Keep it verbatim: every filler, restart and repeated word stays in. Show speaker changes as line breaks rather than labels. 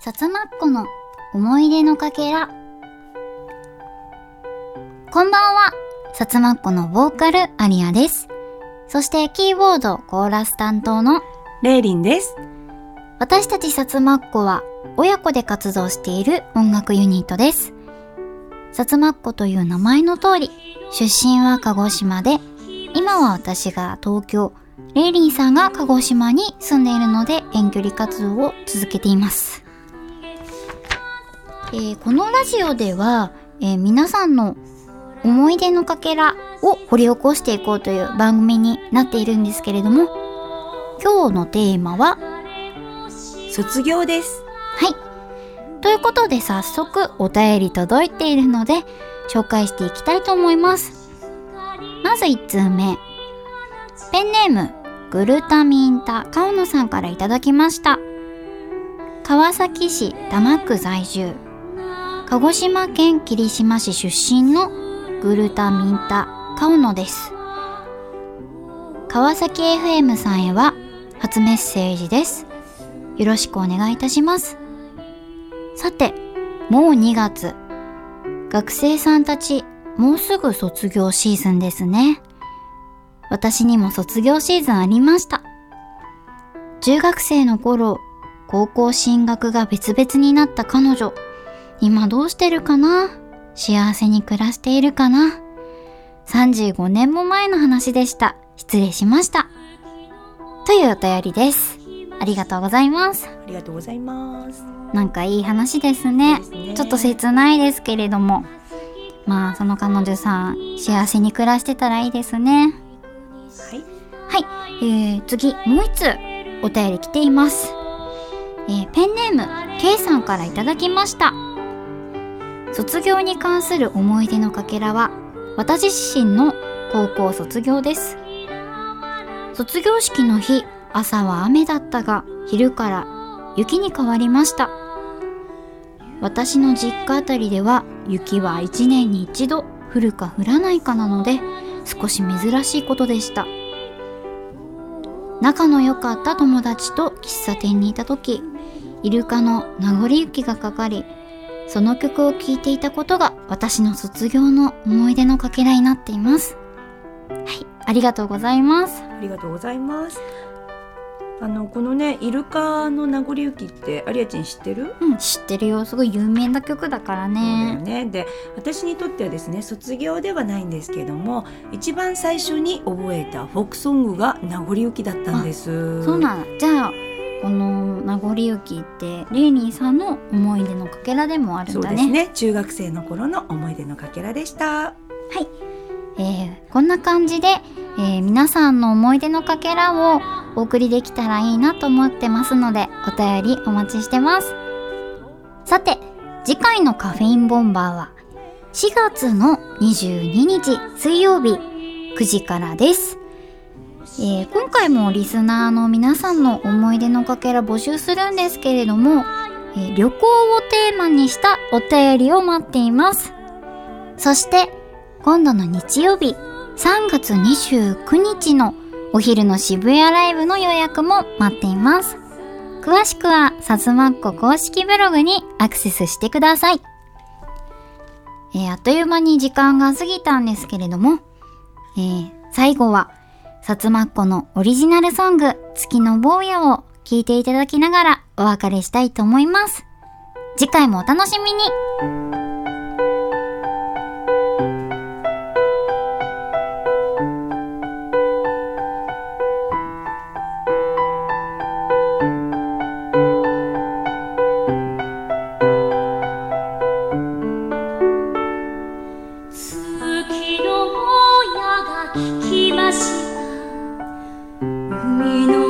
さつまっこの思い出のかけら。こんばんは、さつまっこのボーカルアリアです。そしてキーボードコーラス担当の
レイリンです。
私たちさつまっこは親子で活動している音楽ユニットです。さつまっこという名前の通り、出身は鹿児島で、今は私が東京、レイリンさんが鹿児島に住んでいるので遠距離活動を続けています。えー、このラジオでは、えー、皆さんの思い出のかけらを掘り起こしていこうという番組になっているんですけれども、今日のテーマは
卒業です。
はい。ということで早速お便り届いているので紹介していきたいと思います。まずいち通目。ペンネームグルタミンタカオノさんからいただきました。川崎市多摩区在住、鹿児島県霧島市出身のグルタミンタカオノです。川崎 エフエム さんへは初メッセージです。よろしくお願いいたします。さて、もうにがつ。学生さんたち、もうすぐ卒業シーズンですね。私にも卒業シーズンありました。中学生の頃、高校進学が別々になった彼女。今どうしてるかな？幸せに暮らしているかな？さんじゅうごねんも前の話でした。失礼しました。というお便りです。ありがとうございます。
ありがとうございます。
なんかいい話ですね。
そうですね。
ちょっと切ないですけれども。まあ、その彼女さん、幸せに暮らしてたらいいですね。
はい。
はい。えー、次、もう一つ、お便り来ています。えー、ペンネーム、K さんからいただきました。卒業に関する思い出のかけらは、私自身の高校卒業です。卒業式の日、朝は雨だったが、昼から雪に変わりました。私の実家あたりでは、雪は一年に一度降るか降らないかなので、少し珍しいことでした。仲の良かった友達と喫茶店にいたとき、イルカの名残雪がかかり、その曲を聴いていたことが私の卒業の思い出のかけらになっています。はい、ありがとうございます。
ありがとうございます。あのこのね、イルカの名残雪ってアリアちゃん知ってる？
うん、知ってるよ。すごい有名な曲だからね。
そうだよね。で、私にとってはですね、卒業ではないんですけども、一番最初に覚えたフォークソングが名残雪だったんです。
そうなんだ。じゃあこの名残雪ってレイニーさんの思い出のかけらでもあるんだね。
そうですね。中学生の頃の思い出のかけらでした。
はい。えー、こんな感じで、えー、皆さんの思い出のかけらをお送りできたらいいなと思ってますので、お便りお待ちしてます。さて、次回のカフェインボンバーはしがつのにじゅうににち水曜日くじからです。えー、今回もリスナーの皆さんの思い出のかけら募集するんですけれども、えー、旅行をテーマにしたお便りを待っています。そして今度の日曜日さんがつにじゅうくにちのお昼の渋谷ライブの予約も待っています。詳しくはさつまっこ公式ブログにアクセスしてください。えー、あっという間に時間が過ぎたんですけれども、えー、最後はさつまっこのオリジナルソング月の坊やを聴いていただきながらお別れしたいと思います。次回もお楽しみに。
月の坊やが聞きました、海の